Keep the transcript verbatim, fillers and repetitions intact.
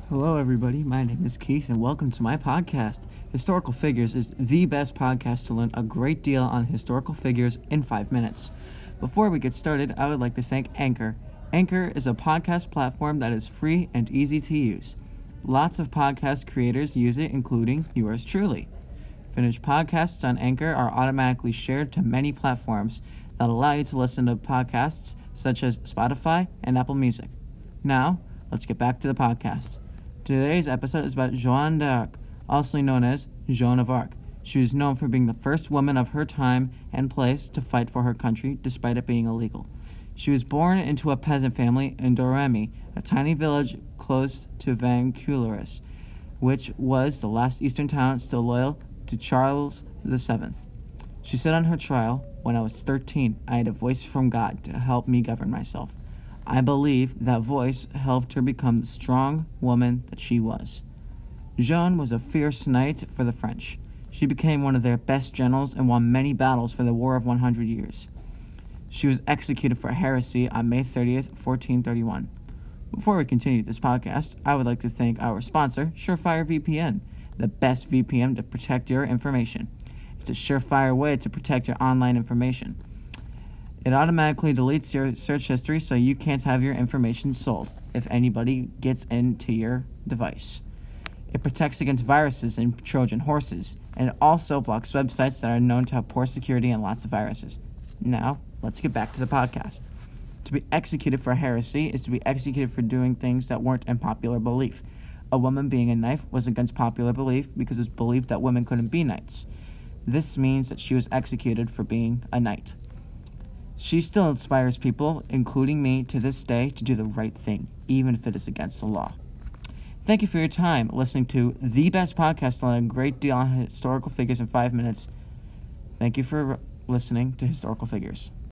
Hello, everybody. My name is Keith, and welcome to my podcast. Historical Figures is the best podcast to learn a great deal on historical figures in five minutes. Before we get started, I would like to thank Anchor. Anchor is a podcast platform that is free and easy to use. Lots of podcast creators use it, including yours truly. Finished podcasts on Anchor are automatically shared to many platforms that allow you to listen to podcasts such as Spotify and Apple Music. Now, let's get back to the podcast. Today's episode is about Joan d'Arc, also known as Joan of Arc. She was known for being the first woman of her time and place to fight for her country, despite it being illegal. She was born into a peasant family in Domremy, a tiny village close to Vaucluse, which was the last eastern town still loyal to Charles the Seventh. She said on her trial, "When I was thirteen, I had a voice from God to help me govern myself. I believe that voice helped her become the strong woman that she was." Joan was a fierce knight for the French. She became one of their best generals and won many battles for the War of one hundred Years. She was executed for heresy on May thirtieth, fourteen thirty-one. Before we continue this podcast, I would like to thank our sponsor, Surefire V P N, the best V P N to protect your information. It's a surefire way to protect your online information. It automatically deletes your search history so you can't have your information sold if anybody gets into your device. It protects against viruses and Trojan horses, and it also blocks websites that are known to have poor security and lots of viruses. Now, let's get back to the podcast. To be executed for heresy is to be executed for doing things that weren't in popular belief. A woman being a knight was against popular belief because it was believed that women couldn't be knights. This means that she was executed for being a knight. She still inspires people, including me, to this day to do the right thing, even if it is against the law. Thank you for your time listening to the best podcast on a great deal on historical figures in five minutes. Thank you for listening to Historical Figures.